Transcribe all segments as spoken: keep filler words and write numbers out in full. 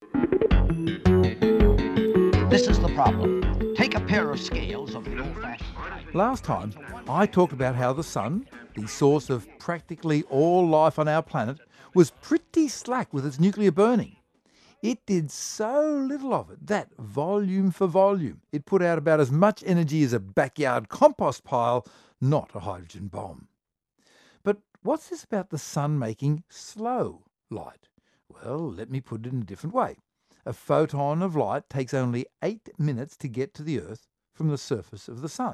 This is the problem. Take a pair of scales of the old-fashioned type. Last time, I talked about how the sun, the source of practically all life on our planet, was pretty slack with its nuclear burning. It did so little of it that, volume for volume, it put out about as much energy as a backyard compost pile, not a hydrogen bomb. But what's this about the sun making slow light? Well, let me put it in a different way. A photon of light takes only eight minutes to get to the Earth from the surface of the sun.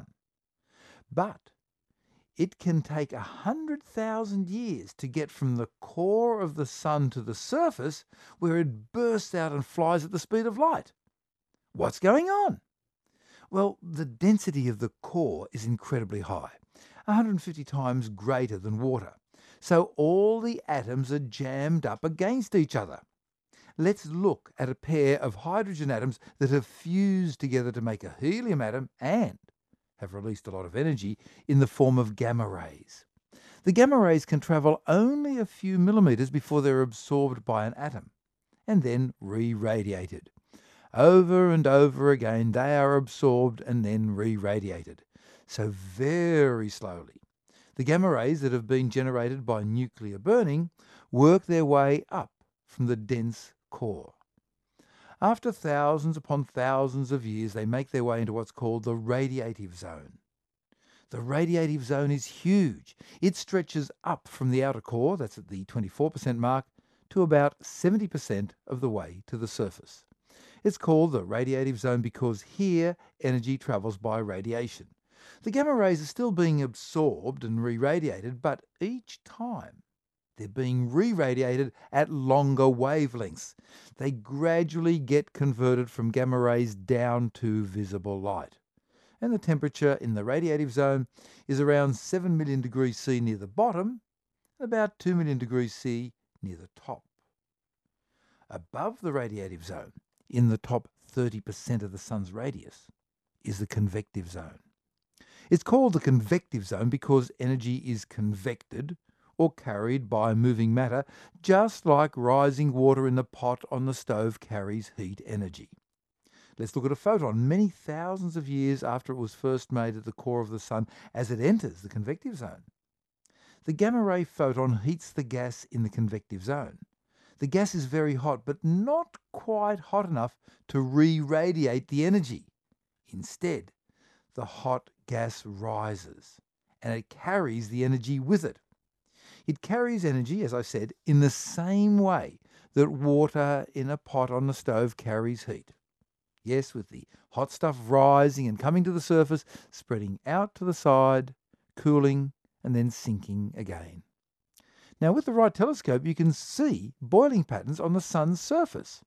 But it can take one hundred thousand years to get from the core of the sun to the surface, where it bursts out and flies at the speed of light. What's going on? Well, the density of the core is incredibly high, one hundred fifty times greater than water. So all the atoms are jammed up against each other. Let's look at a pair of hydrogen atoms that have fused together to make a helium atom and have released a lot of energy in the form of gamma rays. The gamma rays can travel only a few millimeters before they're absorbed by an atom, and then re-radiated. Over and over again, they are absorbed and then re-radiated. So very slowly. The gamma rays that have been generated by nuclear burning work their way up from the dense core. After thousands upon thousands of years, they make their way into what's called the radiative zone. The radiative zone is huge. It stretches up from the outer core, that's at the twenty-four percent mark, to about seventy percent of the way to the surface. It's called the radiative zone because here energy travels by radiation. The gamma rays are still being absorbed and re-radiated, but each time they're being re-radiated at longer wavelengths. They gradually get converted from gamma rays down to visible light. And the temperature in the radiative zone is around seven million degrees C near the bottom, and about two million degrees C near the top. Above the radiative zone, in the top thirty percent of the sun's radius, is the convective zone. It's called the convective zone because energy is convected, or carried by moving matter, just like rising water in the pot on the stove carries heat energy. Let's look at a photon many thousands of years after it was first made at the core of the sun as it enters the convective zone. The gamma-ray photon heats the gas in the convective zone. The gas is very hot, but not quite hot enough to re-radiate the energy. Instead, the hot gas rises, and it carries the energy with it. It carries energy, as I said, in the same way that water in a pot on the stove carries heat. Yes, with the hot stuff rising and coming to the surface, spreading out to the side, cooling, and then sinking again. Now, with the right telescope, you can see boiling patterns on the sun's surface.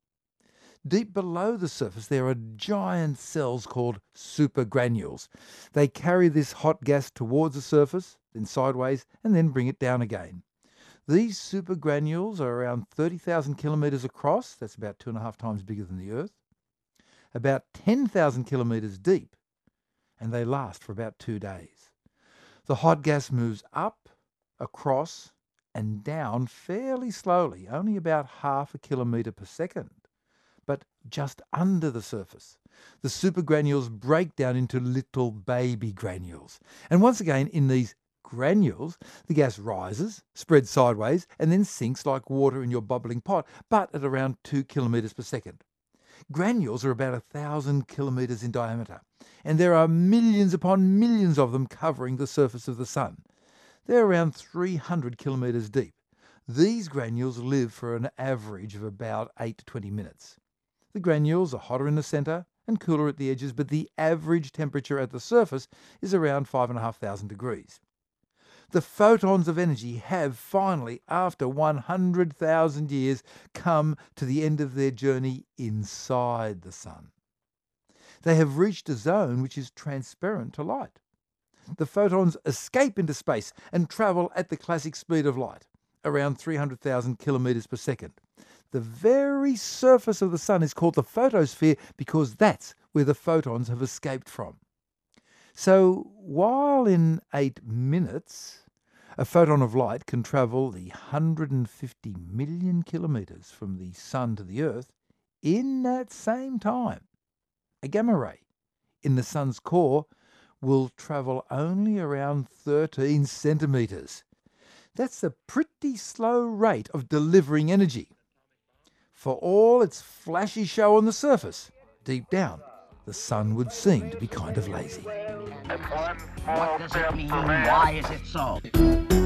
Deep below the surface, there are giant cells called supergranules. They carry this hot gas towards the surface, then sideways, and then bring it down again. These supergranules are around thirty thousand kilometres across. That's about two and a half times bigger than the Earth. About ten thousand kilometres deep, and they last for about two days. The hot gas moves up, across, and down fairly slowly, only about half a kilometre per second. But just under the surface, the supergranules break down into little baby granules. And once again, in these granules, the gas rises, spreads sideways, and then sinks like water in your bubbling pot, but at around two kilometres per second. Granules are about a thousand kilometres in diameter, and there are millions upon millions of them covering the surface of the sun. They're around three hundred kilometres deep. These granules live for an average of about eight to twenty minutes. The granules are hotter in the centre and cooler at the edges, but the average temperature at the surface is around five thousand five hundred degrees. The photons of energy have finally, after one hundred thousand years, come to the end of their journey inside the sun. They have reached a zone which is transparent to light. The photons escape into space and travel at the classic speed of light, around three hundred thousand kilometres per second. The very surface of the sun is called the photosphere because that's where the photons have escaped from. So, while in eight minutes, a photon of light can travel the one hundred fifty million kilometres from the sun to the Earth, in that same time, a gamma ray in the sun's core will travel only around thirteen centimetres. That's a pretty slow rate of delivering energy. For all its flashy show on the surface, deep down, the sun would seem to be kind of lazy. What does it mean? Why is it so?